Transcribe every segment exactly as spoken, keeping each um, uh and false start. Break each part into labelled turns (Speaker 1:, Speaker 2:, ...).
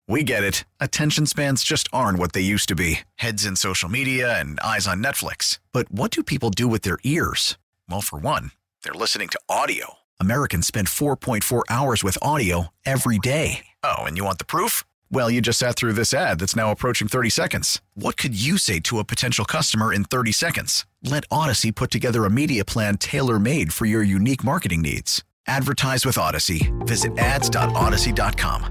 Speaker 1: We get it. Attention spans just aren't what they used to be. Heads in social media and eyes on Netflix. But what do people do with their ears? Well, for one, they're listening to audio. Americans spend four point four hours with audio every day. Oh, and you want the proof? Well, you just sat through this ad that's now approaching thirty seconds. What could you say to a potential customer in thirty seconds? Let Odyssey put together a media plan tailor-made for your unique marketing needs. Advertise with Odyssey. Visit ads dot odyssey dot com.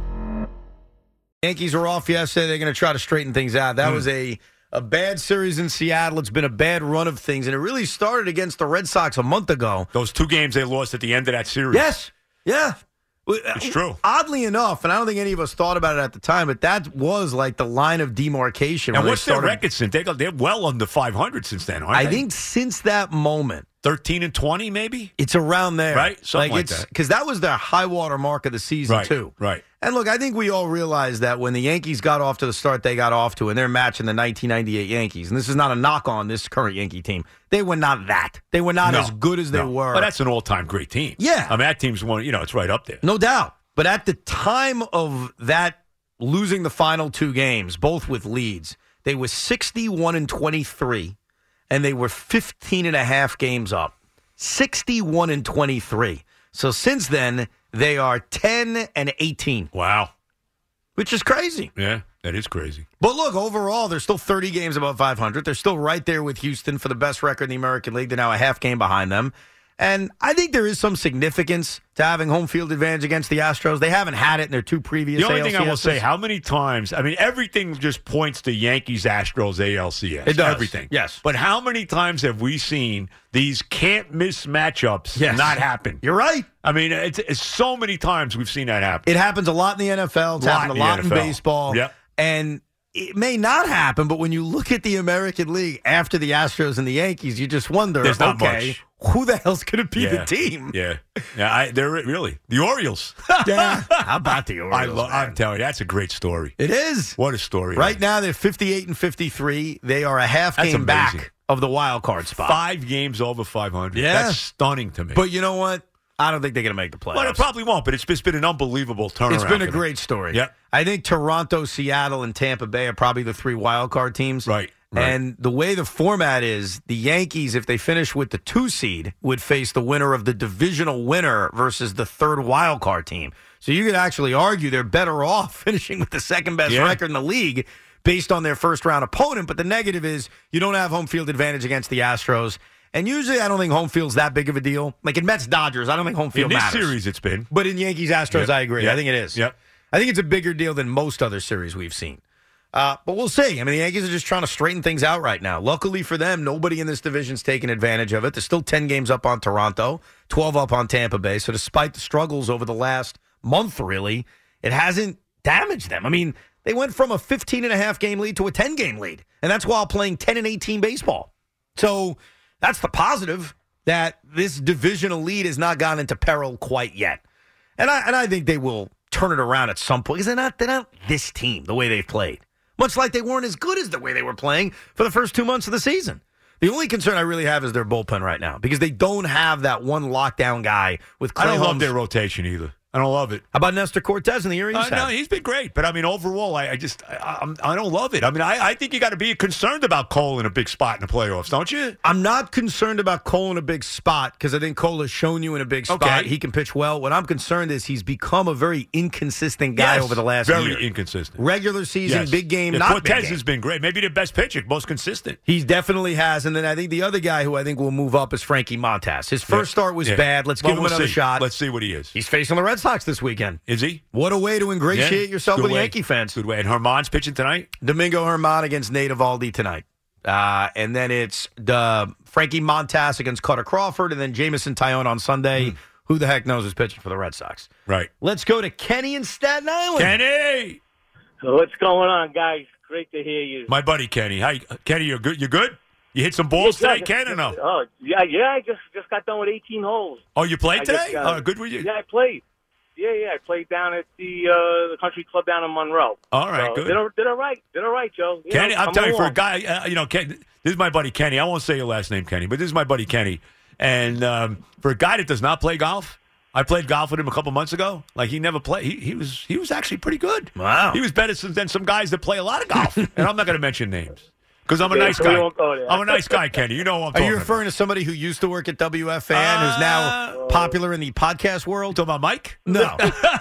Speaker 2: Yankees were off yesterday. They're going to try to straighten things out. That mm. was a, a bad series in Seattle. It's been a bad run of things, and it really started against the Red Sox a month ago.
Speaker 3: Those two games they lost at the end of that series.
Speaker 2: Yes. Yeah.
Speaker 3: It's true.
Speaker 2: Oddly enough, and I don't think any of us thought about it at the time, but that was like the line of demarcation.
Speaker 3: And what's their record since? They got, they're well under five hundred since then, aren't
Speaker 2: I
Speaker 3: they?
Speaker 2: think since that moment.
Speaker 3: thirteen and twenty, maybe?
Speaker 2: It's around there.
Speaker 3: Right? Something like,
Speaker 2: like
Speaker 3: that.
Speaker 2: Because that was their high water mark of the season,
Speaker 3: right,
Speaker 2: too.
Speaker 3: Right.
Speaker 2: And look, I think we all realize that when the Yankees got off to the start they got off to, and they're matching the nineteen ninety-eight Yankees, and this is not a knock on this current Yankee team, they were not that. They were not
Speaker 3: no,
Speaker 2: as good as they
Speaker 3: no.
Speaker 2: were.
Speaker 3: But that's an all-time great team.
Speaker 2: Yeah.
Speaker 3: I mean, that team's one, you know, it's right up there.
Speaker 2: No doubt. But at the time of that losing the final two games, both with leads, they were sixty-one and twenty-three, and they were fifteen and a half games up. sixty-one and twenty-three. So since then, they are ten and eighteen.
Speaker 3: Wow.
Speaker 2: Which is crazy.
Speaker 3: Yeah, that is crazy.
Speaker 2: But look, overall, they're still thirty games above five hundred. They're still right there with Houston for the best record in the American League. They're now a half game behind them. And I think there is some significance to having home field advantage against the Astros. They haven't had it in their two previous
Speaker 3: The only
Speaker 2: A L C S.
Speaker 3: thing I will say, how many times, I mean, everything just points to Yankees, Astros, A L C S.
Speaker 2: It does.
Speaker 3: Everything.
Speaker 2: Yes.
Speaker 3: But how many times have we seen these can't-miss matchups
Speaker 2: yes.
Speaker 3: not happen?
Speaker 2: You're right.
Speaker 3: I mean, it's, it's so many times we've seen that happen.
Speaker 2: It happens a lot in the N F L. It's
Speaker 3: lot
Speaker 2: happened a
Speaker 3: in
Speaker 2: lot in
Speaker 3: N F L.
Speaker 2: baseball.
Speaker 3: Yep.
Speaker 2: And it may not happen, but when you look at the American League after the Astros and the Yankees, you just wonder,
Speaker 3: There's not
Speaker 2: okay,
Speaker 3: much.
Speaker 2: Who the hell's going to be
Speaker 3: yeah.
Speaker 2: the team?
Speaker 3: Yeah. Yeah, I, they're really. The Orioles.
Speaker 2: Yeah. How about the Orioles?
Speaker 3: I lo- I'm telling you, that's a great story.
Speaker 2: It is.
Speaker 3: What a story.
Speaker 2: Right
Speaker 3: man.
Speaker 2: now, they're fifty-eight and fifty-three. They are a half
Speaker 3: That's
Speaker 2: game
Speaker 3: amazing.
Speaker 2: back of the wild card spot.
Speaker 3: Five games over five hundred.
Speaker 2: Yeah.
Speaker 3: That's stunning to me.
Speaker 2: But you know what? I don't think they're going to make the playoffs.
Speaker 3: Well, it probably won't, but it's just been an unbelievable turnaround.
Speaker 2: It's been a
Speaker 3: for them.
Speaker 2: great story.
Speaker 3: Yep.
Speaker 2: I think Toronto, Seattle, and Tampa Bay are probably the three wild card teams.
Speaker 3: Right. Right.
Speaker 2: And the way the format is, the Yankees, if they finish with the two seed, would face the winner of the divisional winner versus the third wild card team. So you could actually argue they're better off finishing with the second best
Speaker 3: Yeah.
Speaker 2: record in the league based on their first round opponent. But the negative is you don't have home field advantage against the Astros. And usually I don't think home field's that big of a deal. Like in Mets-Dodgers, I don't think home field
Speaker 3: In this
Speaker 2: matters.
Speaker 3: series, it's been.
Speaker 2: But in Yankees-Astros,
Speaker 3: Yep.
Speaker 2: I agree.
Speaker 3: Yep.
Speaker 2: I think it is.
Speaker 3: Yep.
Speaker 2: I think it's a bigger deal than most other series we've seen. Uh, but we'll see. I mean, the Yankees are just trying to straighten things out right now. Luckily for them, nobody in this division's taking advantage of it. They're still ten games up on Toronto, twelve up on Tampa Bay. So despite the struggles over the last month, really, it hasn't damaged them. I mean, they went from a fifteen and a half game lead to a ten game lead. And that's while playing ten and eighteen baseball. So that's the positive, that this divisional lead has not gone into peril quite yet. And I and I think they will turn it around at some point because they're not, they're not this team the way they've played. Much like they weren't as good as the way they were playing for the first two months of the season. The only concern I really have is their bullpen right now because they don't have that one lockdown guy with Clay
Speaker 3: I don't
Speaker 2: Holmes.
Speaker 3: love their rotation either. I don't love it.
Speaker 2: How about Nestor Cortez in the year he's
Speaker 3: Uh,
Speaker 2: had?
Speaker 3: no, he's been great, but I mean, overall, I, I just I, I'm, I don't love it. I mean, I, I think you got to be concerned about Cole in a big spot in the playoffs, don't you?
Speaker 2: I'm not concerned about Cole in a big spot because I think Cole has shown you in a big spot
Speaker 3: Okay.
Speaker 2: he can pitch well. What I'm concerned is he's become a very inconsistent guy
Speaker 3: Yes,
Speaker 2: over the last
Speaker 3: very
Speaker 2: year.
Speaker 3: inconsistent.
Speaker 2: Regular season,
Speaker 3: Yes.
Speaker 2: big game,
Speaker 3: Yeah,
Speaker 2: not
Speaker 3: Cortez
Speaker 2: big game.
Speaker 3: has been great. Maybe the best pitcher, most consistent.
Speaker 2: He definitely has. And then I think the other guy who I think will move up is Frankie Montas. His first
Speaker 3: Yeah.
Speaker 2: start was
Speaker 3: Yeah.
Speaker 2: bad. Let's
Speaker 3: Well,
Speaker 2: give him
Speaker 3: we'll
Speaker 2: another
Speaker 3: see.
Speaker 2: shot.
Speaker 3: Let's see what he is.
Speaker 2: He's facing the Red Sox this weekend.
Speaker 3: Is he?
Speaker 2: What a way to ingratiate
Speaker 3: Yeah.
Speaker 2: yourself
Speaker 3: Good
Speaker 2: with
Speaker 3: way.
Speaker 2: Yankee fans.
Speaker 3: Good way. And Herman's pitching tonight?
Speaker 2: Domingo Herman against Nate Eovaldi tonight. Uh, and then it's the Frankie Montas against Carter Crawford, and then Jameson Taillon on Sunday.
Speaker 3: Mm.
Speaker 2: Who the heck knows is pitching for the Red Sox?
Speaker 3: Right.
Speaker 2: Let's go to Kenny in Staten Island.
Speaker 3: Kenny!
Speaker 4: So what's going on, guys? Great to hear you.
Speaker 3: My buddy Kenny. Hi, Kenny, you're good? You good? You hit some balls
Speaker 4: Yeah,
Speaker 3: today, Ken, or no?
Speaker 4: Oh, yeah, yeah. I just, just got done with eighteen holes.
Speaker 3: Oh, you played
Speaker 4: I
Speaker 3: today?
Speaker 4: just, uh,
Speaker 3: oh, good with you?
Speaker 4: Yeah, I played. Yeah, yeah. I played down at the uh, the country club down in Monroe.
Speaker 3: All right,
Speaker 4: so
Speaker 3: good.
Speaker 4: Did all, did all right. Did all right, Joe. You
Speaker 3: Kenny,
Speaker 4: know,
Speaker 3: I'm
Speaker 4: coming
Speaker 3: telling you, for a
Speaker 4: along.
Speaker 3: guy, uh, you know, Ken, this is my buddy Kenny. I won't say your last name, Kenny, but this is my buddy Kenny. And um, for a guy that does not play golf, I played golf with him a couple months ago. Like he never played. He, he was he was actually pretty good.
Speaker 2: Wow.
Speaker 3: He was better than some guys that play a lot of golf. And I'm not going to mention names because I'm a
Speaker 4: Yeah,
Speaker 3: nice
Speaker 4: so we
Speaker 3: guy.
Speaker 4: won't go there.
Speaker 3: I'm a nice guy, Kenny. You know what I'm
Speaker 2: Are
Speaker 3: talking
Speaker 2: you
Speaker 3: about.
Speaker 2: referring to somebody who used to work at W F A N who's now popular in the podcast world?
Speaker 3: Talking about Mike?
Speaker 2: No.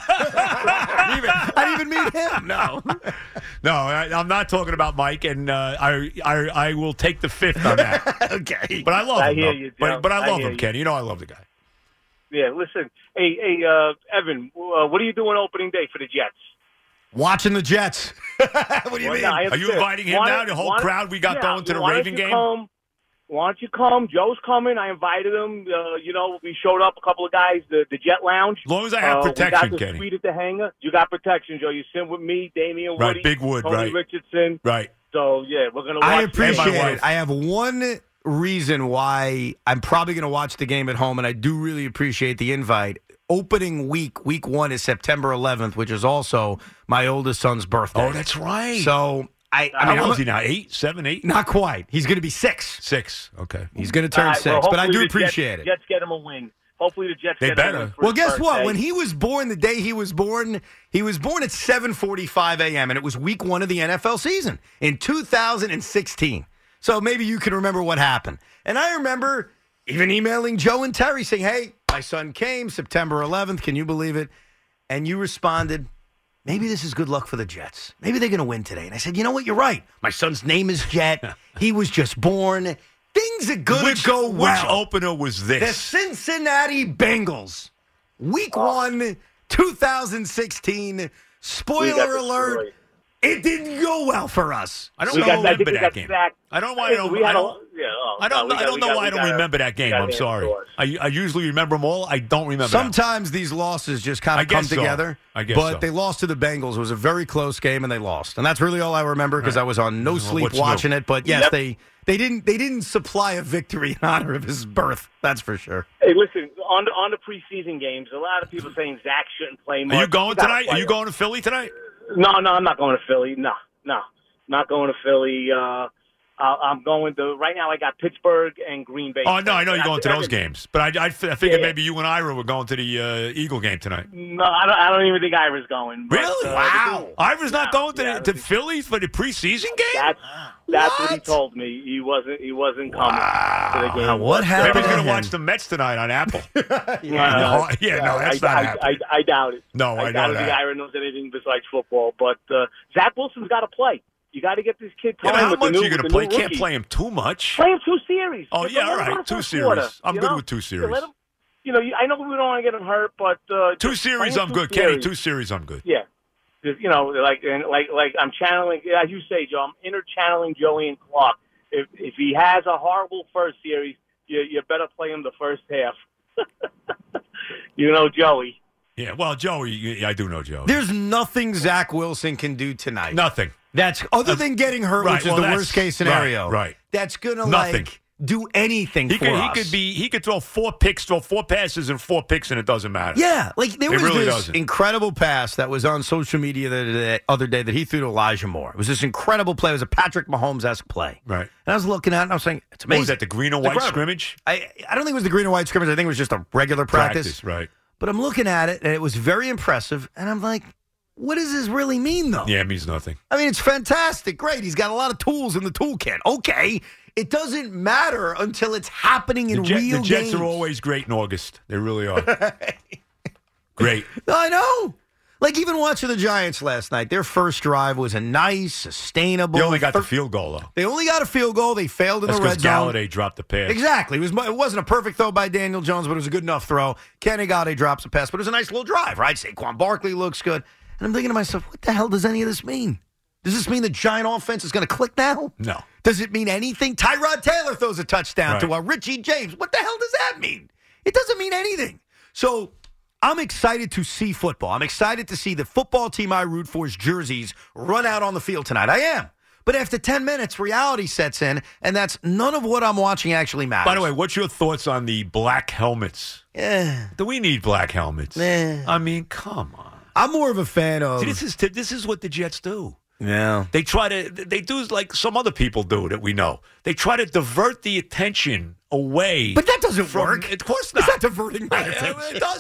Speaker 2: I, didn't even, I didn't even meet him. No.
Speaker 3: No, I, I'm not talking about Mike, and uh, I, I I will take the fifth on that.
Speaker 2: Okay.
Speaker 3: But I love
Speaker 4: I
Speaker 3: him.
Speaker 4: hear
Speaker 3: though.
Speaker 4: you, Joe.
Speaker 3: but, but I
Speaker 4: I
Speaker 3: love
Speaker 4: hear
Speaker 3: him,
Speaker 4: you.
Speaker 3: Kenny. You know I love the guy.
Speaker 4: Yeah, listen. Hey, hey, uh, Evan, uh, what are you doing opening day for the Jets?
Speaker 2: Watching the Jets. What do you
Speaker 4: Well,
Speaker 2: mean?
Speaker 4: no, I
Speaker 3: Are you
Speaker 4: understand.
Speaker 3: inviting him
Speaker 4: Why
Speaker 3: now?
Speaker 4: don't-
Speaker 3: The whole
Speaker 4: why don't-
Speaker 3: crowd we got
Speaker 4: yeah,
Speaker 3: going to the
Speaker 4: why don't
Speaker 3: Raven
Speaker 4: you
Speaker 3: game?
Speaker 4: Come, why don't you come? Joe's coming. I invited him. Uh, you know, we showed up, a couple of guys, the, the Jet Lounge.
Speaker 3: As long as I have
Speaker 4: uh,
Speaker 3: protection,
Speaker 4: we got the
Speaker 3: Kenny.
Speaker 4: suite at the hangar. You got protection, Joe. You sit with me, Damian
Speaker 3: Right,
Speaker 4: Woody,
Speaker 3: Big Wood,
Speaker 4: Tony
Speaker 3: right.
Speaker 4: Richardson.
Speaker 3: Right.
Speaker 4: So, yeah, we're going to watch
Speaker 2: I
Speaker 4: the
Speaker 2: appreciate
Speaker 4: game.
Speaker 3: my
Speaker 2: it.
Speaker 3: wife.
Speaker 2: I have one reason why I'm probably going to watch the game at home, and I do really appreciate the invite. Opening week, week one is September eleventh, which is also my oldest son's birthday.
Speaker 3: Oh, that's right.
Speaker 2: So I, I
Speaker 3: How
Speaker 2: mean,
Speaker 3: old
Speaker 2: I'm
Speaker 3: is he now? Eight? Seven? Eight?
Speaker 2: not quite. He's going to be six.
Speaker 3: Six. Okay.
Speaker 2: He's going to turn
Speaker 4: All right,
Speaker 2: six,
Speaker 4: well,
Speaker 2: but I
Speaker 4: hopefully
Speaker 2: do
Speaker 4: the Jets-
Speaker 2: appreciate it.
Speaker 4: Jets get him a win. Hopefully the Jets
Speaker 3: They
Speaker 4: get
Speaker 3: better.
Speaker 4: him a win for
Speaker 2: Well,
Speaker 4: his
Speaker 2: guess what?
Speaker 4: birthday.
Speaker 2: When he was born, the day he was born, he was born at seven forty-five a.m., and it was week one of the N F L season in two thousand sixteen. So maybe you can remember what happened. And I remember even emailing Joe and Terry saying, hey, my son came September eleventh. Can you believe it? And you responded, maybe this is good luck for the Jets. Maybe they're going to win today. And I said, you know what? You're right. My son's name is Jet. He was just born. Things are going
Speaker 3: Which,
Speaker 2: to go well.
Speaker 3: which opener was
Speaker 2: The
Speaker 3: this?
Speaker 2: Cincinnati Bengals. Week one, two thousand sixteen.
Speaker 4: We got
Speaker 2: Spoiler alert.
Speaker 4: destroyed.
Speaker 2: It didn't go well for us.
Speaker 3: I don't
Speaker 4: We
Speaker 3: know
Speaker 4: got- I
Speaker 3: remember
Speaker 4: think we
Speaker 3: that
Speaker 4: got
Speaker 3: game.
Speaker 4: sacked.
Speaker 3: I don't know why I don't.
Speaker 4: We
Speaker 3: I
Speaker 4: had a-
Speaker 3: don't,
Speaker 4: yeah, oh,
Speaker 3: I don't,
Speaker 4: no, we
Speaker 3: I
Speaker 4: got-
Speaker 3: don't
Speaker 4: we
Speaker 3: know
Speaker 4: got-
Speaker 3: why I
Speaker 4: we
Speaker 3: don't
Speaker 4: got a-
Speaker 3: remember that game.
Speaker 4: we got
Speaker 3: I'm
Speaker 4: an
Speaker 3: sorry.
Speaker 4: source.
Speaker 3: I, I usually remember them all. I don't remember that.
Speaker 2: Sometimes these losses just kind
Speaker 3: I
Speaker 2: of come
Speaker 3: guess so.
Speaker 2: together.
Speaker 3: I guess
Speaker 2: But
Speaker 3: so.
Speaker 2: they lost to the Bengals. It was a very close game, and they lost. And that's really all I remember because
Speaker 3: Right.
Speaker 2: I was on no
Speaker 3: Well,
Speaker 2: sleep
Speaker 3: what's
Speaker 2: watching
Speaker 3: new?
Speaker 2: it. But yes,
Speaker 4: Yep.
Speaker 2: they they didn't they didn't supply a victory in honor of his birth. That's for sure.
Speaker 4: Hey, listen, on the, on the preseason games, a lot of people saying Zach shouldn't play much.
Speaker 3: Are you going
Speaker 4: He gotta
Speaker 3: tonight? Are
Speaker 4: play
Speaker 3: you
Speaker 4: him.
Speaker 3: going to Philly tonight?
Speaker 4: No, no, I'm not going to Philly. No, no, not going to Philly. Uh, I- I'm going to, right now I got Pittsburgh and Green Bay.
Speaker 3: Oh, no, I know you're
Speaker 4: I-
Speaker 3: going to
Speaker 4: I-
Speaker 3: those games. But I, I, f- I figured
Speaker 4: Yeah.
Speaker 3: maybe you and Ira were going to the uh, Eagle game tonight.
Speaker 4: No, I don't, I don't even think Ira's going. But,
Speaker 3: Really?
Speaker 4: uh,
Speaker 3: Wow. Ira's not
Speaker 4: No,
Speaker 3: going to,
Speaker 4: yeah,
Speaker 3: the, to Philly for the preseason game?
Speaker 4: That's that's what? he
Speaker 3: What?
Speaker 4: told me. He wasn't he wasn't coming
Speaker 3: Wow.
Speaker 4: to the game.
Speaker 2: Wow, what
Speaker 4: But, uh,
Speaker 2: happened?
Speaker 3: Maybe he's going
Speaker 2: him.
Speaker 3: to watch the Mets tonight on Apple.
Speaker 4: Uh,
Speaker 3: No, yeah, no, that's
Speaker 4: I,
Speaker 3: not
Speaker 4: I,
Speaker 3: happening.
Speaker 4: I, I doubt it.
Speaker 3: No, I know
Speaker 4: doubt think
Speaker 3: that.
Speaker 4: Ira knows anything besides football. But uh, Zach Wilson's got to play. You got to get this kid
Speaker 3: Yeah,
Speaker 4: time
Speaker 3: but how
Speaker 4: with
Speaker 3: much
Speaker 4: the new,
Speaker 3: are you going
Speaker 4: with
Speaker 3: to
Speaker 4: the
Speaker 3: play?
Speaker 4: new
Speaker 3: Can't
Speaker 4: rookie.
Speaker 3: play him too much.
Speaker 4: Play him two series.
Speaker 3: Oh,
Speaker 4: Just
Speaker 3: yeah,
Speaker 4: let
Speaker 3: all
Speaker 4: him go
Speaker 3: right.
Speaker 4: the
Speaker 3: Two
Speaker 4: first
Speaker 3: series.
Speaker 4: quarter,
Speaker 3: I'm
Speaker 4: you
Speaker 3: good
Speaker 4: know?
Speaker 3: with two
Speaker 4: Yeah,
Speaker 3: series.
Speaker 4: let him, you know, you- I know we don't want to get him hurt, but uh,
Speaker 3: Two
Speaker 4: just
Speaker 3: series,
Speaker 4: play him
Speaker 3: I'm
Speaker 4: two
Speaker 3: good. Kenny,
Speaker 4: series.
Speaker 3: two series, I'm good.
Speaker 4: Yeah. Just, you know, like and like like I'm channeling, as you say, Joe. I'm inner channeling Joey and Clark. If if he has a horrible first series, you you better play him the first half. You know, Joey.
Speaker 3: Yeah, well, Joey, yeah, I do know Joey.
Speaker 2: There's nothing Zach Wilson can do tonight.
Speaker 3: Nothing.
Speaker 2: That's other than getting hurt,
Speaker 3: Right,
Speaker 2: which is
Speaker 3: well,
Speaker 2: the
Speaker 3: that's-
Speaker 2: worst case scenario.
Speaker 3: right, right.
Speaker 2: That's gonna
Speaker 3: Nothing.
Speaker 2: like do anything
Speaker 3: He
Speaker 2: for
Speaker 3: could,
Speaker 2: us.
Speaker 3: he could be. He could throw four picks, throw four passes, and four picks, and it doesn't matter.
Speaker 2: Yeah, like there
Speaker 3: It
Speaker 2: was
Speaker 3: really
Speaker 2: this
Speaker 3: doesn't.
Speaker 2: incredible pass that was on social media the, the other day that he threw to Elijah Moore. It was this incredible play. It was a Patrick Mahomes-esque play.
Speaker 3: Right.
Speaker 2: And I was looking at it and I was saying, it's
Speaker 3: What
Speaker 2: amazing.
Speaker 3: was that? The green and
Speaker 2: It's
Speaker 3: white
Speaker 2: incredible.
Speaker 3: scrimmage
Speaker 2: I, I don't think it was the green and white scrimmage. I think it was just a regular practice.
Speaker 3: right?
Speaker 2: But I'm looking at it and it was very impressive. And I'm like, what does this really mean, though?
Speaker 3: Yeah, it means nothing.
Speaker 2: I mean, it's fantastic. Great. He's got a lot of tools in the toolkit. Okay. It doesn't matter until it's happening in
Speaker 3: The, Jet-
Speaker 2: real
Speaker 3: the Jets
Speaker 2: games.
Speaker 3: are always great in August. They really are. Great.
Speaker 2: I know. Like even watching the Giants last night, their first drive was a nice, sustainable.
Speaker 3: They only got the
Speaker 2: thir-
Speaker 3: field goal though.
Speaker 2: They only got a field goal. They failed in
Speaker 3: That's
Speaker 2: the red
Speaker 3: because
Speaker 2: zone.
Speaker 3: Galladay dropped the pass.
Speaker 2: Exactly. It was. It wasn't a perfect throw by Daniel Jones, but it was a good enough throw. Kenny Galladay drops a pass, but it was a nice little drive, right? Saquon Barkley looks good, and I'm thinking to myself, what the hell does any of this mean? Does this mean the Giant offense is going to click now?
Speaker 3: No.
Speaker 2: Does it mean anything? Tyrod Taylor throws a touchdown
Speaker 3: Right.
Speaker 2: to a Richie James. What the hell does that mean? It doesn't mean anything. So I'm excited to see football. I'm excited to see the football team I root for's jerseys run out on the field tonight. I am. But after ten minutes, reality sets in, and that's none of what I'm watching actually matters.
Speaker 3: By the way, what's your thoughts on the black helmets?
Speaker 2: Eh,
Speaker 3: Do we need black helmets?
Speaker 2: Eh.
Speaker 3: I mean, come on.
Speaker 2: I'm more of a fan of.
Speaker 3: See, this is this is what the Jets do.
Speaker 2: yeah.
Speaker 3: They try to they do like some other people do that we know. They try to divert the attention away.
Speaker 2: But that doesn't
Speaker 3: from,
Speaker 2: work.
Speaker 3: Of course not.
Speaker 2: It's not diverting my
Speaker 3: It,
Speaker 2: attention.
Speaker 3: it doesn't.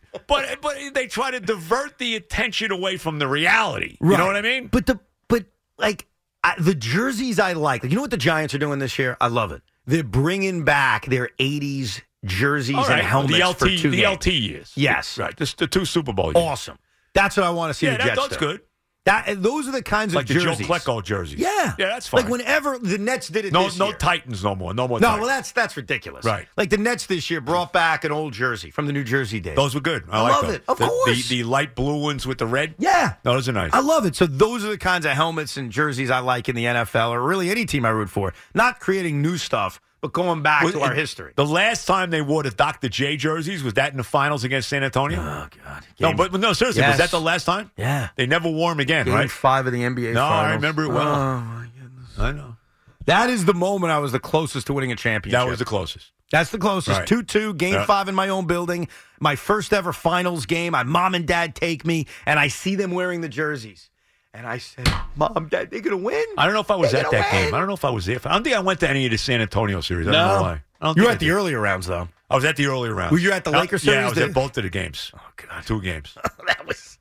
Speaker 3: but but they try to divert the attention away from the reality. You
Speaker 2: Right.
Speaker 3: know what I mean?
Speaker 2: But the but like I, the jerseys I like. Like, you know what the Giants are doing this year? I love it. They're bringing back their eighties jerseys
Speaker 3: All right.
Speaker 2: and helmets
Speaker 3: the L T,
Speaker 2: for two
Speaker 3: the
Speaker 2: games.
Speaker 3: L T years.
Speaker 2: Yes.
Speaker 3: Right. Just the two Super Bowl years.
Speaker 2: Awesome. That's what I want to see
Speaker 3: Yeah,
Speaker 2: the
Speaker 3: that,
Speaker 2: Jets
Speaker 3: that's
Speaker 2: do.
Speaker 3: good.
Speaker 2: That those are the kinds
Speaker 3: Like
Speaker 2: of
Speaker 3: the
Speaker 2: jerseys.
Speaker 3: Joe Klecko jerseys.
Speaker 2: Yeah.
Speaker 3: Yeah, that's fine.
Speaker 2: Like whenever the Nets did it
Speaker 3: no,
Speaker 2: this
Speaker 3: no
Speaker 2: year.
Speaker 3: Titans no more. No more
Speaker 2: No,
Speaker 3: Titans.
Speaker 2: well, that's that's ridiculous.
Speaker 3: Right.
Speaker 2: Like the Nets this year brought back an old jersey from the New Jersey days.
Speaker 3: Those were good. I,
Speaker 2: I
Speaker 3: like
Speaker 2: love
Speaker 3: those.
Speaker 2: it. Of
Speaker 3: the,
Speaker 2: course.
Speaker 3: The, the light blue ones with the red.
Speaker 2: Yeah.
Speaker 3: No, those are nice.
Speaker 2: I love it. So those are the kinds of helmets and jerseys I like in the N F L, or really any team I root for. Not creating new stuff, but going back
Speaker 3: Was
Speaker 2: to
Speaker 3: it-
Speaker 2: our history.
Speaker 3: The last time they wore the Doctor J jerseys, was that in the finals against San Antonio?
Speaker 2: Oh, God.
Speaker 3: no,
Speaker 2: Game-
Speaker 3: but, but no, seriously,
Speaker 2: Yes.
Speaker 3: was that the last time?
Speaker 2: Yeah.
Speaker 3: They never wore them again,
Speaker 2: Game
Speaker 3: right?
Speaker 2: five of the N B A
Speaker 3: No,
Speaker 2: Finals.
Speaker 3: I remember it well.
Speaker 2: Oh, my goodness.
Speaker 3: I know.
Speaker 2: That is the moment I was the closest to winning a championship.
Speaker 3: That was the closest.
Speaker 2: That's the closest.
Speaker 3: Right.
Speaker 2: two two, game
Speaker 3: Yeah.
Speaker 2: five in my own building. My first ever finals game. My mom and dad take me, and I see them wearing the jerseys. And I said, Mom, Dad, they're going to win?
Speaker 3: I don't know if I was
Speaker 2: They're
Speaker 3: at
Speaker 2: gonna
Speaker 3: that
Speaker 2: win.
Speaker 3: game. I don't know if I was there. I don't think I went to any of the San Antonio series. I don't know why. I don't
Speaker 2: You
Speaker 3: think
Speaker 2: were
Speaker 3: I
Speaker 2: at the
Speaker 3: did.
Speaker 2: earlier rounds, though.
Speaker 3: I was at the earlier round.
Speaker 2: Were you at the Lakers
Speaker 3: Yeah,
Speaker 2: series,
Speaker 3: I was
Speaker 2: did-
Speaker 3: at both of the games.
Speaker 2: Oh, God.
Speaker 3: Two games.
Speaker 2: that was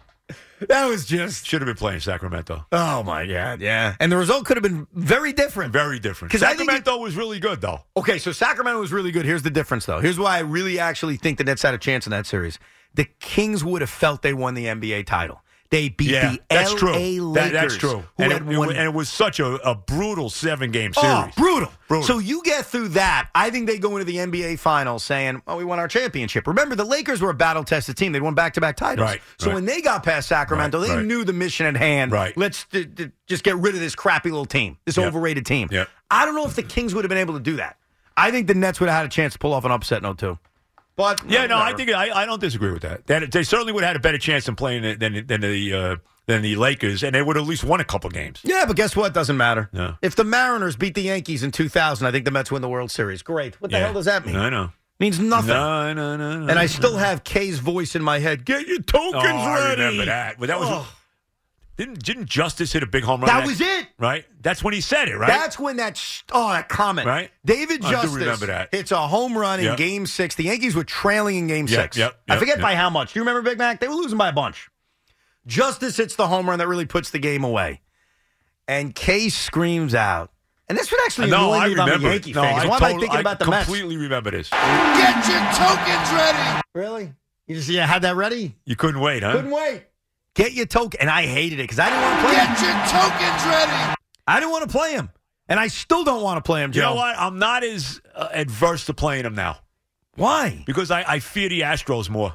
Speaker 2: that was just,
Speaker 3: Should have been playing Sacramento.
Speaker 2: oh, my God, yeah. And the result could have been very different.
Speaker 3: Very different.
Speaker 2: 'Cause I think
Speaker 3: Sacramento was really good, though.
Speaker 2: Okay, so Sacramento was really good. Here's the difference, though. Here's why I really actually think the Nets had a chance in that series. The Kings would have felt they won the N B A title. They beat
Speaker 3: Yeah,
Speaker 2: the
Speaker 3: that's
Speaker 2: L A
Speaker 3: true.
Speaker 2: Lakers.
Speaker 3: That, that's true.
Speaker 2: Who
Speaker 3: And
Speaker 2: had
Speaker 3: it, it
Speaker 2: won
Speaker 3: was- and it was such a, a brutal seven-game series.
Speaker 2: Oh, brutal.
Speaker 3: Brutal.
Speaker 2: So you get through that. I think they go into the N B A Finals saying, oh, we won our championship. Remember, the Lakers were a battle-tested team. They won back-to-back titles.
Speaker 3: Right,
Speaker 2: So
Speaker 3: right.
Speaker 2: when they got past Sacramento,
Speaker 3: Right,
Speaker 2: they
Speaker 3: right.
Speaker 2: knew the mission at hand.
Speaker 3: Right.
Speaker 2: Let's d- d- just get rid of this crappy little team, this
Speaker 3: Yep.
Speaker 2: overrated team.
Speaker 3: Yep.
Speaker 2: I don't know if the Kings would have been able to do that. I think the Nets would have had a chance to pull off an upset in oh two. But
Speaker 3: Yeah, no, I
Speaker 2: whatever.
Speaker 3: think I, I don't disagree with that. They, they certainly would have had a better chance than playing it than than the uh, than the Lakers, and they would have at least won a couple games.
Speaker 2: Yeah, but guess what? Doesn't matter.
Speaker 3: No.
Speaker 2: If the Mariners beat the Yankees in two thousand, I think the Mets win the World Series. Great. What the
Speaker 3: Yeah.
Speaker 2: hell does that mean?
Speaker 3: I know.
Speaker 2: Means nothing.
Speaker 3: No, no, no, no.
Speaker 2: And I still have Kay's voice in my head. Get your tokens
Speaker 3: Oh, I
Speaker 2: ready.
Speaker 3: remember that. But that was
Speaker 2: Oh.
Speaker 3: didn't didn't Justice hit a big home run?
Speaker 2: That was it.
Speaker 3: right. That's when he said it, right?
Speaker 2: That's when that sh- oh that comment.
Speaker 3: Right.
Speaker 2: David
Speaker 3: I do
Speaker 2: Justice
Speaker 3: remember that.
Speaker 2: hits a home run in
Speaker 3: Yep.
Speaker 2: Game Six. The Yankees were trailing in Game
Speaker 3: Yep,
Speaker 2: Six.
Speaker 3: yep,
Speaker 2: I
Speaker 3: yep,
Speaker 2: forget
Speaker 3: yep.
Speaker 2: by how much. Do you remember Big Mac? They were losing by a bunch. Justice hits the home run that really puts the game away, and Kay screams out. And this would actually
Speaker 3: no,
Speaker 2: annoy
Speaker 3: I
Speaker 2: me if I'm
Speaker 3: remember.
Speaker 2: a
Speaker 3: it.
Speaker 2: Yankee
Speaker 3: no,
Speaker 2: fan. 'cause
Speaker 3: I
Speaker 2: Why am I
Speaker 3: total-
Speaker 2: thinking about the
Speaker 3: I
Speaker 2: Mets?
Speaker 3: completely remember this.
Speaker 5: Get your tokens ready.
Speaker 2: Really? You just yeah, had that ready?
Speaker 3: You couldn't wait, huh?
Speaker 2: Couldn't wait. Get your token. And I hated it because I didn't want to play him.
Speaker 5: Get your tokens ready.
Speaker 2: I didn't want to play him. And I still don't want to play him, Joe.
Speaker 3: You know what? I'm not as uh, adverse to playing him now
Speaker 2: Why?
Speaker 3: because I, I fear the Astros more.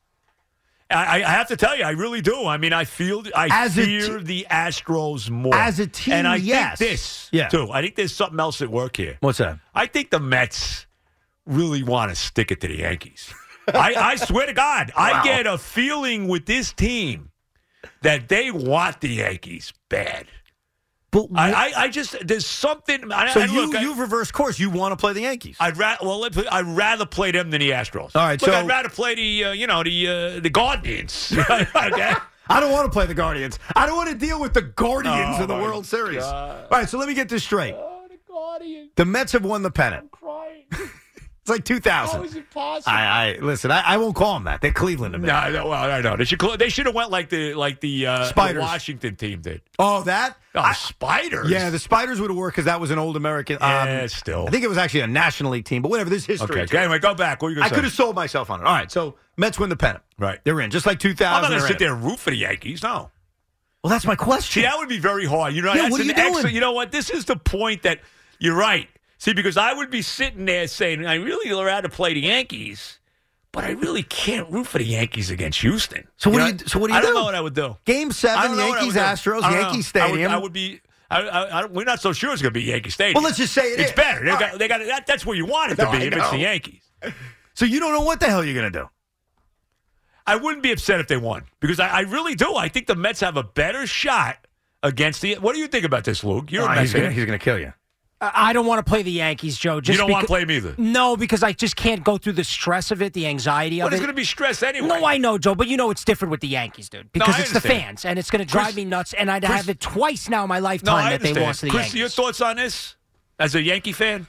Speaker 3: I, I have to tell you, I really do. I mean, I feel I
Speaker 2: As a
Speaker 3: fear
Speaker 2: t-
Speaker 3: the Astros more
Speaker 2: As a team,
Speaker 3: and I
Speaker 2: yes.
Speaker 3: think this
Speaker 2: Yeah.
Speaker 3: too. I think there's something else at work here.
Speaker 2: What's that?
Speaker 3: I think the Mets really want to stick it to the Yankees. I, I swear to God,
Speaker 2: Wow.
Speaker 3: I get a feeling with this team that they want the Yankees bad.
Speaker 2: But
Speaker 3: I, I, I just there's something. I,
Speaker 2: so
Speaker 3: and
Speaker 2: you
Speaker 3: look, I-
Speaker 2: you've reversed course. You want to play the Yankees.
Speaker 3: I'd rather well, let's put- I'd rather play them than the Astros.
Speaker 2: All right,
Speaker 3: look,
Speaker 2: so-
Speaker 3: I'd rather play the uh, you know the uh, the Guardians. Okay?
Speaker 2: I don't want to play the Guardians. I don't want to deal with the Guardians
Speaker 3: Oh,
Speaker 2: in the
Speaker 3: my
Speaker 2: World Series.
Speaker 3: God.
Speaker 2: All right, so let me get this straight.
Speaker 3: Oh, the Guardians
Speaker 2: The Mets have won the pennant.
Speaker 3: crying.
Speaker 2: It's like two thousand.
Speaker 3: it possible?
Speaker 2: I, I listen. I, I won't call them that. They're Cleveland to me.
Speaker 3: No, no, well, I know they should. call- They should have went like the like the, uh, the
Speaker 2: Spiders.
Speaker 3: Washington team did.
Speaker 2: Oh, that?
Speaker 3: Oh,
Speaker 2: I-
Speaker 3: spiders.
Speaker 2: yeah, the Spiders would have worked because that was an old American. Um,
Speaker 3: Yeah, still.
Speaker 2: I think it was actually a National League team, but whatever. There's history.
Speaker 3: Okay.
Speaker 2: to
Speaker 3: okay.
Speaker 2: it.
Speaker 3: Anyway, go back. What are you
Speaker 2: I
Speaker 3: going to
Speaker 2: could
Speaker 3: say?
Speaker 2: have sold myself on it. All right, so Mets win the pennant.
Speaker 3: Right.
Speaker 2: They're in, just like two
Speaker 3: I'm
Speaker 2: thousand.
Speaker 3: not going to
Speaker 2: they're
Speaker 3: sit
Speaker 2: in.
Speaker 3: there and root for the Yankees. No.
Speaker 2: Well, that's my question.
Speaker 3: See, that would be very hard. You know,
Speaker 2: Yeah,
Speaker 3: that's
Speaker 2: what are
Speaker 3: an
Speaker 2: you doing?
Speaker 3: excellent- You know what? This is the point that you're right. See, because I would be sitting there saying, I really would rather play the Yankees, but I really can't root for the Yankees against Houston.
Speaker 2: So what
Speaker 3: know?
Speaker 2: do you- so what do you
Speaker 3: I don't
Speaker 2: do?
Speaker 3: know what I would do.
Speaker 2: Game
Speaker 3: I
Speaker 2: seven,
Speaker 3: don't know what I
Speaker 2: Yankees,
Speaker 3: would do.
Speaker 2: Astros,
Speaker 3: I don't know.
Speaker 2: Yankee
Speaker 3: I would,
Speaker 2: Stadium.
Speaker 3: I would be. I, I, I, we're not so sure it's going to be Yankee Stadium.
Speaker 2: Well, let's just say it
Speaker 3: it's
Speaker 2: is.
Speaker 3: better. They
Speaker 2: All
Speaker 3: got,
Speaker 2: right.
Speaker 3: they got that, that's where you want it
Speaker 2: No,
Speaker 3: to be
Speaker 2: I
Speaker 3: if it's the
Speaker 2: know.
Speaker 3: Yankees.
Speaker 2: So you don't know what the hell you're going to do.
Speaker 3: I wouldn't be upset if they won because I, I really do. I think the Mets have a better shot against the. What do you think about this, Luke? You're a
Speaker 2: Oh,
Speaker 3: Mets
Speaker 2: he's going
Speaker 3: fan.
Speaker 2: he's to kill you.
Speaker 6: I don't want to play the Yankees, Joe. Just
Speaker 3: You don't want to
Speaker 6: becau-
Speaker 3: play them either.
Speaker 6: No, because I just can't go through the stress of it, the anxiety
Speaker 3: But
Speaker 6: of
Speaker 3: it's
Speaker 6: it.
Speaker 3: going to be stress anyway.
Speaker 6: No, I know, Joe, but you know it's different with the Yankees, dude. Because
Speaker 3: I
Speaker 6: it's the
Speaker 3: understand.
Speaker 6: fans, and it's going to drive
Speaker 3: Chris-
Speaker 6: me nuts. And I'd
Speaker 3: Chris-
Speaker 6: have it twice now in my
Speaker 3: No,
Speaker 6: lifetime
Speaker 3: I
Speaker 6: that they
Speaker 3: understand.
Speaker 6: lost to the
Speaker 3: Chris,
Speaker 6: Yankees.
Speaker 3: your thoughts on this as a Yankee fan?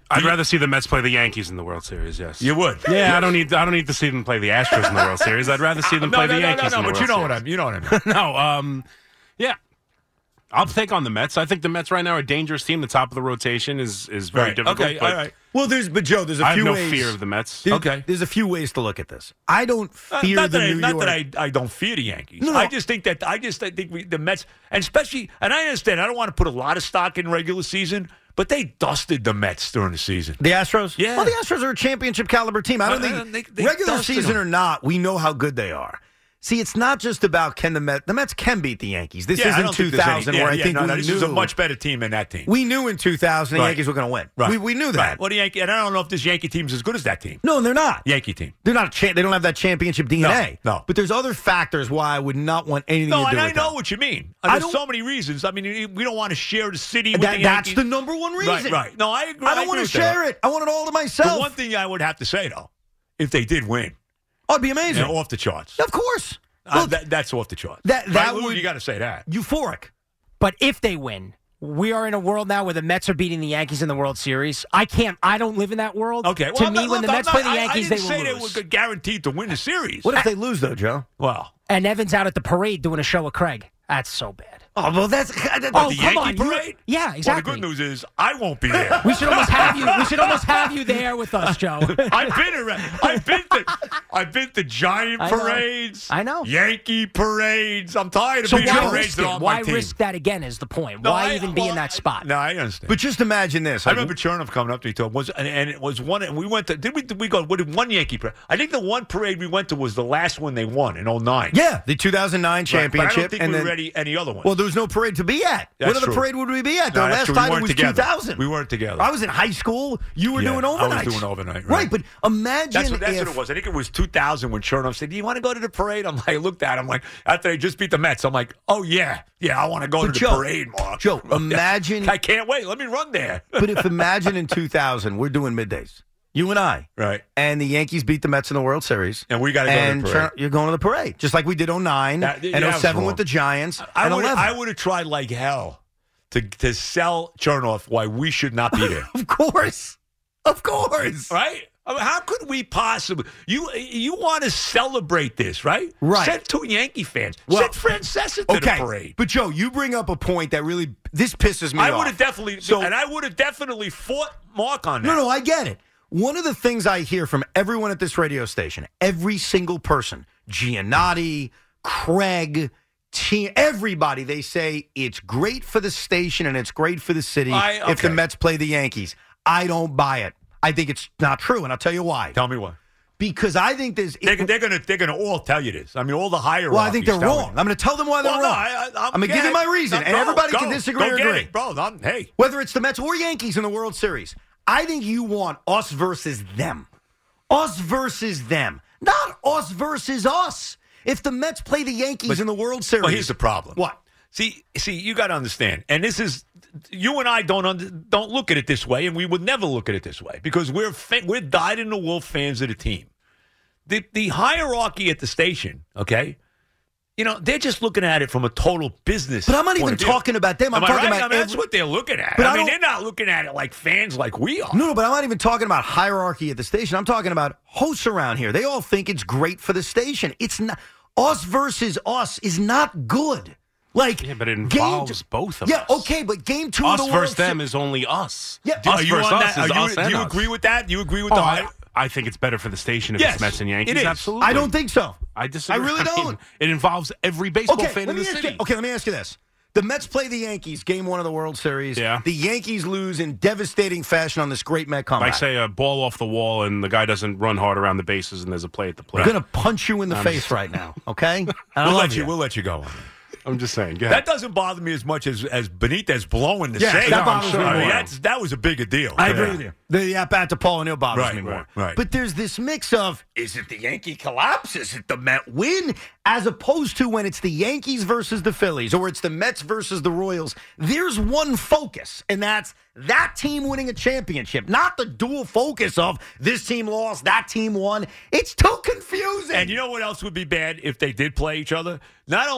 Speaker 7: I'd
Speaker 3: You-
Speaker 7: rather see the Mets play the Yankees in the World Series. Yes,
Speaker 3: You would.
Speaker 7: Yeah, I don't need. I don't need to see them play the Astros in the World Series. I'd rather see them
Speaker 3: no,
Speaker 7: play
Speaker 3: no,
Speaker 7: the
Speaker 3: no,
Speaker 7: Yankees
Speaker 3: no,
Speaker 7: in
Speaker 3: no,
Speaker 7: the
Speaker 3: but
Speaker 7: World
Speaker 3: you know
Speaker 7: Series.
Speaker 3: what I mean. You know what I mean.
Speaker 7: No, um, yeah. I'll take on the Mets. I think the Mets right now are a dangerous team. The top of the rotation is is very
Speaker 3: Right.
Speaker 7: difficult.
Speaker 3: Okay,
Speaker 7: but
Speaker 3: all right.
Speaker 2: Well, there's but Joe, there's a
Speaker 7: I have
Speaker 2: few
Speaker 7: no
Speaker 2: ways.
Speaker 7: fear of the Mets.
Speaker 2: There-
Speaker 3: Okay.
Speaker 2: There's a few ways to look at this. I don't
Speaker 3: Uh,
Speaker 2: fear
Speaker 3: not
Speaker 2: the
Speaker 3: that, I,
Speaker 2: New
Speaker 3: not
Speaker 2: York.
Speaker 3: that I, I don't fear the Yankees.
Speaker 2: No, no.
Speaker 3: I just think that I just I think we, the Mets, and especially, and I understand. I don't want to put a lot of stock in regular season, but they dusted the Mets during the season.
Speaker 2: The Astros?
Speaker 3: Yeah.
Speaker 2: Well, the Astros are a championship caliber team. I don't
Speaker 3: Uh,
Speaker 2: think
Speaker 3: they- they
Speaker 2: regular
Speaker 3: dusted
Speaker 2: season
Speaker 3: them.
Speaker 2: or not, we know how good they are. See, it's not just about can the Mets. The Mets can beat the Yankees. This
Speaker 3: Yeah, I
Speaker 2: isn't
Speaker 3: don't think
Speaker 2: two
Speaker 3: there's any-
Speaker 2: thousand
Speaker 3: yeah,
Speaker 2: where I
Speaker 3: yeah,
Speaker 2: think
Speaker 3: no,
Speaker 2: we
Speaker 3: no, this
Speaker 2: knew
Speaker 3: is a much better team than that team.
Speaker 2: we knew in two thousand the
Speaker 3: Right.
Speaker 2: Yankees were going to win.
Speaker 3: Right.
Speaker 2: We, we knew that.
Speaker 3: Right. Well, the Yankee, and I don't know if this Yankee team's as good as that team.
Speaker 2: No, they're not.
Speaker 3: Yankee team.
Speaker 2: They're not. A cha- they don't have that championship D N A.
Speaker 3: No, no.
Speaker 2: But there's other factors why I would not want anything
Speaker 3: No,
Speaker 2: to do
Speaker 3: and I
Speaker 2: with
Speaker 3: know
Speaker 2: them.
Speaker 3: what you mean.
Speaker 2: I
Speaker 3: There's
Speaker 2: don't-
Speaker 3: so many reasons. I mean, we don't want to share the city with
Speaker 2: That-
Speaker 3: the
Speaker 2: that's
Speaker 3: Yankees.
Speaker 2: the number one reason.
Speaker 3: Right, right. No, I agree.
Speaker 2: I don't
Speaker 3: agree
Speaker 2: want to
Speaker 3: with
Speaker 2: share
Speaker 3: that.
Speaker 2: it. I want it all to myself.
Speaker 3: The one thing I would have to say, though, if they did win,
Speaker 2: oh, it'd be amazing.
Speaker 3: they're off the charts.
Speaker 2: Of course.
Speaker 3: Uh,
Speaker 2: Well,
Speaker 3: that, that's off the charts.
Speaker 2: that-
Speaker 3: Right,
Speaker 2: that
Speaker 3: Lou?
Speaker 2: would-
Speaker 3: You got to say that.
Speaker 2: euphoric.
Speaker 6: But if they win, we are in a world now where the Mets are beating the Yankees in the World Series. I can't. I don't live in that world.
Speaker 3: Okay.
Speaker 6: To
Speaker 3: Well, I'm
Speaker 6: me,
Speaker 3: not-
Speaker 6: when the
Speaker 3: look,
Speaker 6: Mets
Speaker 3: I'm
Speaker 6: play
Speaker 3: not-
Speaker 6: the
Speaker 3: I-
Speaker 6: Yankees,
Speaker 3: I
Speaker 6: they
Speaker 3: didn't
Speaker 6: will
Speaker 3: say
Speaker 6: lose.
Speaker 3: they were guaranteed to win the series.
Speaker 2: What if they lose, though, Joe?
Speaker 3: Well,
Speaker 6: And Evan's out at the parade doing a show with Craig. That's so bad.
Speaker 2: Oh, well, that's. that's
Speaker 6: Oh,
Speaker 3: the
Speaker 6: come
Speaker 3: Yankee
Speaker 6: on. You-
Speaker 3: parade?
Speaker 6: yeah,
Speaker 3: Well,
Speaker 6: exactly.
Speaker 3: the good news is I won't be there.
Speaker 6: We should almost have you. We should almost have you there with us, Joe.
Speaker 3: I've been around. I've been to. I've been to Giant
Speaker 6: I know.
Speaker 3: parades.
Speaker 6: I know.
Speaker 3: Yankee parades. I'm tired of
Speaker 6: So
Speaker 3: being
Speaker 6: why
Speaker 3: parades
Speaker 6: risk
Speaker 3: that
Speaker 6: it?
Speaker 3: aren't
Speaker 6: Why
Speaker 3: my team.
Speaker 6: risk that again? Is the point?
Speaker 3: No,
Speaker 6: why
Speaker 3: I-
Speaker 6: even be
Speaker 3: well,
Speaker 6: in that spot?
Speaker 3: No, I understand.
Speaker 2: But just imagine this.
Speaker 3: I
Speaker 2: Like,
Speaker 3: remember Chernoff coming up to me, told was and, and it was one. And we went to. Did we? Did we go? What did one Yankee parade? I think the one parade we went to was the last one they won in oh nine.
Speaker 2: yeah, the two thousand nine
Speaker 3: Right,
Speaker 2: championship.
Speaker 3: But I don't think
Speaker 2: and
Speaker 3: we
Speaker 2: then,
Speaker 3: were ready any other one.
Speaker 2: Well, there was no parade to be at.
Speaker 3: That's
Speaker 2: what other
Speaker 3: true.
Speaker 2: parade would we be at? The
Speaker 3: No, that's
Speaker 2: last
Speaker 3: true. We
Speaker 2: time it
Speaker 3: weren't
Speaker 2: was
Speaker 3: together.
Speaker 2: two thousand.
Speaker 3: We weren't together.
Speaker 2: I was in high school. You were
Speaker 3: Yeah,
Speaker 2: doing
Speaker 3: I was
Speaker 2: overnight.
Speaker 3: doing overnight, right.
Speaker 2: Right, but imagine
Speaker 3: That's what, that's
Speaker 2: if
Speaker 3: what it was. I think it was two thousand when Chernoff said, "Do you want to go to the parade?" I'm like, I looked at him like after they just beat the Mets. I'm like, "Oh yeah, yeah, I want to go
Speaker 2: But
Speaker 3: to the
Speaker 2: Joe-
Speaker 3: parade, Mark."
Speaker 2: Joe, imagine-
Speaker 3: I can't wait. Let me run there.
Speaker 2: But if imagine in two thousand, we're doing middays. You and I.
Speaker 3: Right.
Speaker 2: And the Yankees beat the Mets in the World Series.
Speaker 3: And we gotta go to the
Speaker 2: and
Speaker 3: parade.
Speaker 2: Cher- you're going to the parade. Just like we did oh nine
Speaker 3: That-
Speaker 2: and
Speaker 3: that
Speaker 2: oh
Speaker 3: was
Speaker 2: seven
Speaker 3: wrong.
Speaker 2: with the Giants.
Speaker 3: I
Speaker 2: and
Speaker 3: would
Speaker 2: eleven.
Speaker 3: I would have tried like hell to to sell Chernoff why we should not be there.
Speaker 2: Of course. Of course.
Speaker 3: Right? I mean, how could we possibly? You you want to celebrate this, right?
Speaker 2: Right.
Speaker 3: Send two Yankee fans.
Speaker 2: Well,
Speaker 3: Send Francesa to
Speaker 2: Okay.
Speaker 3: the parade.
Speaker 2: But, Joe, you bring up a point that really, this pisses me
Speaker 3: I
Speaker 2: off.
Speaker 3: would have definitely,
Speaker 2: So-
Speaker 3: and I would have definitely fought Mark on that.
Speaker 2: No, no, I get it. One of the things I hear from everyone at this radio station, every single person, Giannotti, Craig, T- everybody, they say it's great for the station and it's great for the city
Speaker 3: I-
Speaker 2: if the
Speaker 3: okay.
Speaker 2: Mets play the Yankees. I don't buy it. I think it's not true, and I'll tell you why.
Speaker 3: Tell me what.
Speaker 2: Because I think there's.
Speaker 3: They're, they're gonna they're gonna all tell you this. I mean, all the higher.
Speaker 2: well, I think they're wrong. I'm going to tell them why they're
Speaker 3: Well, no,
Speaker 2: wrong.
Speaker 3: I, I,
Speaker 2: I'm going to give you my reason,
Speaker 3: No,
Speaker 2: and
Speaker 3: go,
Speaker 2: everybody
Speaker 3: go,
Speaker 2: can disagree
Speaker 3: go
Speaker 2: or
Speaker 3: get
Speaker 2: agree.
Speaker 3: it, bro. I'm, hey,
Speaker 2: Whether it's the Mets or Yankees in the World Series, I think you want us versus them. Us versus them. Not us versus us. If the Mets play the Yankees
Speaker 3: But-
Speaker 2: in the World Series.
Speaker 3: well, here's the problem.
Speaker 2: What?
Speaker 3: See, see, you got to understand, and this is you and I don't under, don't look at it this way, and we would never look at it this way because we're fa- we're dyed in the wool fans of the team. The the hierarchy at the station, okay, you know, they're just looking at it from a total business.
Speaker 2: But I'm not
Speaker 3: point
Speaker 2: even
Speaker 3: of view.
Speaker 2: talking about them. I'm
Speaker 3: Am I
Speaker 2: talking
Speaker 3: right?
Speaker 2: about
Speaker 3: I mean, that's
Speaker 2: every-
Speaker 3: what they're looking at.
Speaker 2: But
Speaker 3: I,
Speaker 2: I
Speaker 3: mean,
Speaker 2: don't-
Speaker 3: they're not looking at it like fans like we are.
Speaker 2: No, no, but I'm not even talking about hierarchy at the station. I'm talking about hosts around here. They all think it's great for the station. It's not. Us versus us is not good. Like,
Speaker 7: Yeah, but it
Speaker 2: game
Speaker 7: involves
Speaker 2: t-
Speaker 7: both of
Speaker 2: yeah,
Speaker 7: us.
Speaker 2: okay, but game two
Speaker 7: Us
Speaker 2: of the World
Speaker 7: versus them
Speaker 2: Se-
Speaker 7: is only us.
Speaker 2: Yeah,
Speaker 3: Are
Speaker 7: Us
Speaker 3: you
Speaker 7: versus
Speaker 3: on
Speaker 7: us
Speaker 3: that?
Speaker 7: is
Speaker 3: Are you,
Speaker 7: us
Speaker 3: do
Speaker 7: and
Speaker 3: you
Speaker 7: us.
Speaker 3: agree with that? Do you agree with
Speaker 7: Oh,
Speaker 3: the
Speaker 7: I,
Speaker 3: hi-
Speaker 7: I think it's better for the station if
Speaker 3: Yes,
Speaker 7: it's Mets and Yankees.
Speaker 3: it is.
Speaker 7: Absolutely.
Speaker 2: I don't think so.
Speaker 7: I disagree.
Speaker 2: I really
Speaker 7: mean,
Speaker 2: don't.
Speaker 7: it involves every baseball
Speaker 2: Okay,
Speaker 7: fan
Speaker 2: let
Speaker 7: in
Speaker 2: me
Speaker 7: the
Speaker 2: ask
Speaker 7: city.
Speaker 2: you, okay, let me ask you this. The Mets play the Yankees, game one of the World Series.
Speaker 7: Yeah.
Speaker 2: The Yankees lose in devastating fashion on this great Met comeback.
Speaker 7: Like, say, a ball off the wall and the guy doesn't run hard around the bases and there's a play at the plate.
Speaker 2: I'm going to punch you in the
Speaker 7: I'm
Speaker 2: face
Speaker 7: just-
Speaker 2: right now, okay? And I
Speaker 3: We'll
Speaker 2: love
Speaker 3: let you. We'll let you go.
Speaker 7: I'm just saying. Go
Speaker 3: That
Speaker 7: ahead.
Speaker 3: doesn't bother me as much as as Benitez blowing the
Speaker 2: Yes,
Speaker 3: save.
Speaker 2: that bothers
Speaker 3: I
Speaker 2: me
Speaker 3: mean,
Speaker 2: more.
Speaker 3: that's, that was a bigger deal.
Speaker 2: I
Speaker 3: Yeah.
Speaker 2: agree with you. The at bat to Paul O'Neill bothers
Speaker 3: Right,
Speaker 2: me more.
Speaker 3: right, right.
Speaker 2: But there's this mix of is it the Yankee collapse? Is it the Met win? As opposed to when it's the Yankees versus the Phillies or it's the Mets versus the Royals. There's one focus, and that's that team winning a championship, not the dual focus of this team lost, that team won. It's too confusing.
Speaker 3: And you know what else would be bad if they did play each other? Not only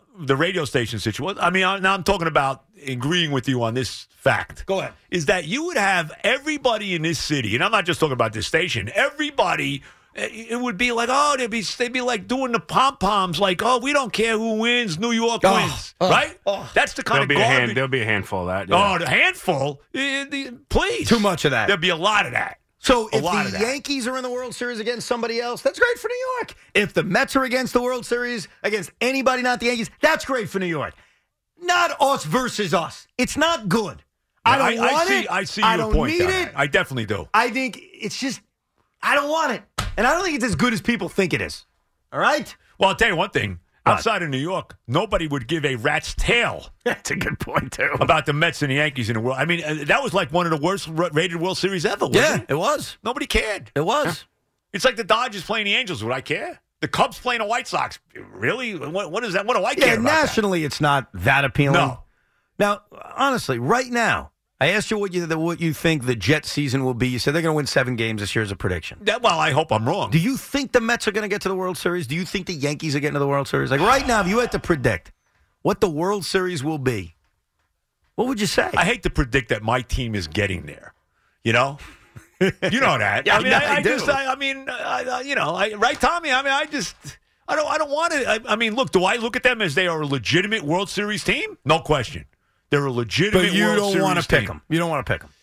Speaker 3: the radio station situation. I mean, now I'm talking about agreeing with you on this fact.
Speaker 2: Go ahead.
Speaker 3: Is that you would have everybody in this city, and I'm not just talking about this station, everybody, it would be like, oh, they'd be, they'd be like doing the pom-poms, like, oh, we don't care who wins, New York
Speaker 2: Oh,
Speaker 3: wins,
Speaker 2: oh,
Speaker 3: right?
Speaker 2: oh.
Speaker 3: That's the kind
Speaker 7: There'll
Speaker 3: of
Speaker 7: be, a
Speaker 3: garbage.
Speaker 7: hand, there'll be a handful of that. Yeah.
Speaker 3: Oh, the handful? Eh, the- Please.
Speaker 2: Too much of that.
Speaker 3: There'll be a lot of that.
Speaker 2: So
Speaker 3: A
Speaker 2: if
Speaker 3: lot of
Speaker 2: the
Speaker 3: that.
Speaker 2: Yankees are in the World Series against somebody else, that's great for New York. If the Mets are against the World Series against anybody not the Yankees, that's great for New York. Not us versus us. It's not good. I don't
Speaker 3: I,
Speaker 2: want
Speaker 3: see,
Speaker 2: it.
Speaker 3: I see
Speaker 2: I
Speaker 3: your
Speaker 2: don't
Speaker 3: point.
Speaker 2: need
Speaker 3: on
Speaker 2: it.
Speaker 3: that. I definitely do.
Speaker 2: I think it's just, I don't want it. And I don't think it's as good as people think it is. All right?
Speaker 3: Well, I'll tell you one thing.
Speaker 2: What?
Speaker 3: Outside of New York, nobody would give a rat's tail
Speaker 2: That's a good point, too.
Speaker 3: about the Mets and the Yankees in the world. I mean, uh, that was like one of the worst ra- rated World Series ever, wasn't
Speaker 2: Yeah,
Speaker 3: it?
Speaker 2: it was.
Speaker 3: Nobody cared.
Speaker 2: It was.
Speaker 3: It's like the Dodgers playing the Angels. Would I care? The Cubs playing the White Sox. Really? What, what is that? What do I
Speaker 2: Yeah,
Speaker 3: care about that?
Speaker 2: nationally, it's not that appealing.
Speaker 3: No.
Speaker 2: Now, honestly, right now, I asked you what you what you think the Jets season will be. You said they're going to win seven games this year as a prediction.
Speaker 3: That, well, I hope I'm wrong.
Speaker 2: Do you think the Mets are going to get to the World Series? Do you think the Yankees are getting to the World Series? Like right now, if you had to predict what the World Series will be, what would you say?
Speaker 3: I hate to predict that my team is getting there. You know? You know that.
Speaker 2: Yeah,
Speaker 3: I mean,
Speaker 2: I-
Speaker 3: I,
Speaker 2: I
Speaker 3: I
Speaker 2: do.
Speaker 3: just, I, I mean, I, I, you know, I, right, Tommy? I mean, I just, I don't, I don't want to. I, I mean, look, do I look at them as they are a legitimate World Series team? No question. They're a legitimate
Speaker 2: but you
Speaker 3: World
Speaker 2: don't
Speaker 3: Series
Speaker 2: want to pick
Speaker 3: team.
Speaker 2: them. You don't want to pick them.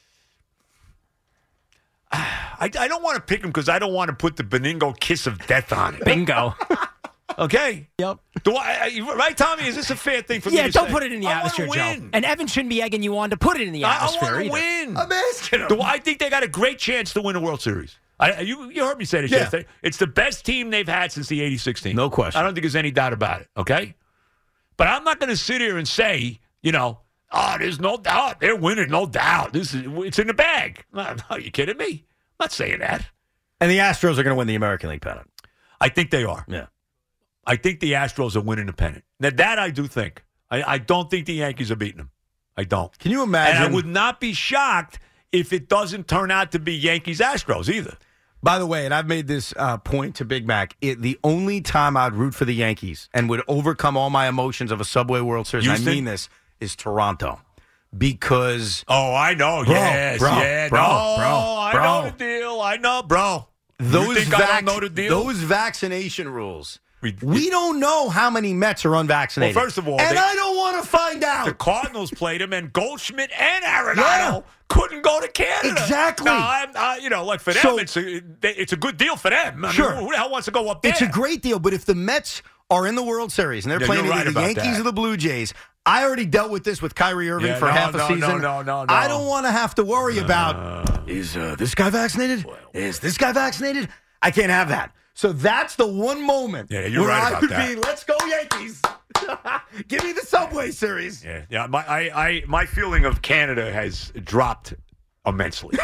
Speaker 3: I, I don't want to pick them because I don't want to put the Beningo kiss of death on it.
Speaker 6: Bingo.
Speaker 3: Okay.
Speaker 6: Yep.
Speaker 3: Do I, I- right, Tommy? Is this a fair thing for me
Speaker 6: Yeah,
Speaker 3: to
Speaker 6: don't
Speaker 3: say?
Speaker 6: put it in the
Speaker 3: I wanna
Speaker 6: atmosphere, Joe.
Speaker 3: win.
Speaker 6: And Evan shouldn't be egging you on to put it in the
Speaker 3: I, I
Speaker 6: atmosphere
Speaker 3: want to
Speaker 6: either.
Speaker 3: win.
Speaker 2: I'm asking him.
Speaker 3: Do I think they got a great chance to win a World Series? I, you, you heard me say this
Speaker 2: Yeah.
Speaker 3: yesterday. It's the best team they've had since the eighty-six team.
Speaker 2: No question.
Speaker 3: I don't think there's any doubt about it, okay? But I'm not going to sit here and say, you know, oh, there's no doubt. They're winning, no doubt. This is It's in the bag. No, are you kidding me? I'm not saying that.
Speaker 2: And the Astros are going to win the American League pennant.
Speaker 3: I think they are.
Speaker 2: Yeah.
Speaker 3: I think the Astros are winning the pennant. Now, that I do think. I, I don't think the Yankees are beating them. I don't.
Speaker 2: Can you imagine?
Speaker 3: And I would not be shocked if it doesn't turn out to be Yankees-Astros either.
Speaker 2: By the way, and I've made this uh, point to Big Mac, it, the only time I'd root for the Yankees and would overcome all my emotions of a Subway World Series, and I
Speaker 3: Houston?
Speaker 2: mean this, is Toronto. Because
Speaker 3: Oh, I know.
Speaker 2: Bro,
Speaker 3: yes,
Speaker 2: bro,
Speaker 3: yeah.
Speaker 2: bro,
Speaker 3: no,
Speaker 2: bro,
Speaker 3: I
Speaker 2: bro.
Speaker 3: know the deal. I know, bro.
Speaker 2: those,
Speaker 3: you think
Speaker 2: vac-
Speaker 3: I don't know the deal?
Speaker 2: those vaccination rules,
Speaker 3: We-
Speaker 2: we don't know how many Mets are unvaccinated.
Speaker 3: Well, first of all,
Speaker 2: and
Speaker 3: they-
Speaker 2: I don't want to find
Speaker 3: the
Speaker 2: out.
Speaker 3: Cardinals played him, and Goldschmidt and Arenado
Speaker 2: Yeah.
Speaker 3: couldn't go to Canada.
Speaker 2: Exactly.
Speaker 3: No, I'm, I, you know, like for them,
Speaker 2: So-
Speaker 3: it's a it's a good deal for them. I mean,
Speaker 2: Sure.
Speaker 3: who the hell wants to go up there?
Speaker 2: It's a great deal, but if the Mets are in the World Series and they're
Speaker 3: Yeah,
Speaker 2: playing
Speaker 3: you're
Speaker 2: either
Speaker 3: right
Speaker 2: the
Speaker 3: about
Speaker 2: Yankees
Speaker 3: that.
Speaker 2: or the Blue Jays, I already dealt with this with Kyrie Irving
Speaker 3: Yeah,
Speaker 2: for
Speaker 3: no,
Speaker 2: half a
Speaker 3: no,
Speaker 2: season.
Speaker 3: no, no, no, no.
Speaker 2: I don't want to have to worry about is uh, this guy vaccinated? Is this guy vaccinated? I can't have that. So that's the one moment
Speaker 3: Yeah, you're
Speaker 2: where
Speaker 3: right
Speaker 2: I
Speaker 3: about
Speaker 2: could
Speaker 3: that.
Speaker 2: be, let's go Yankees. Give me the Subway Series.
Speaker 3: Yeah, yeah. My, I, I, my feeling of Canada has dropped immensely,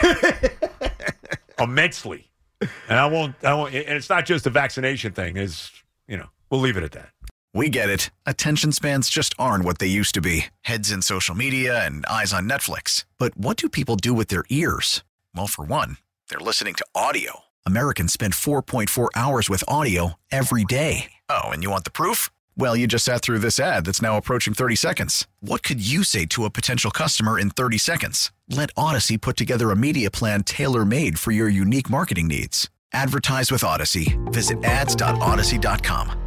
Speaker 3: immensely, and I won't. I won't. And it's not just a vaccination thing. Is you know, we'll leave it at that.
Speaker 1: We get it. Attention spans just aren't what they used to be. Heads in social media and eyes on Netflix. But what do people do with their ears? Well, for one, they're listening to audio. Americans spend four point four hours with audio every day. Oh, and you want the proof? Well, you just sat through this ad that's now approaching thirty seconds. What could you say to a potential customer in thirty seconds? Let Odyssey put together a media plan tailor-made for your unique marketing needs. Advertise with Odyssey. Visit ads dot odyssey dot com.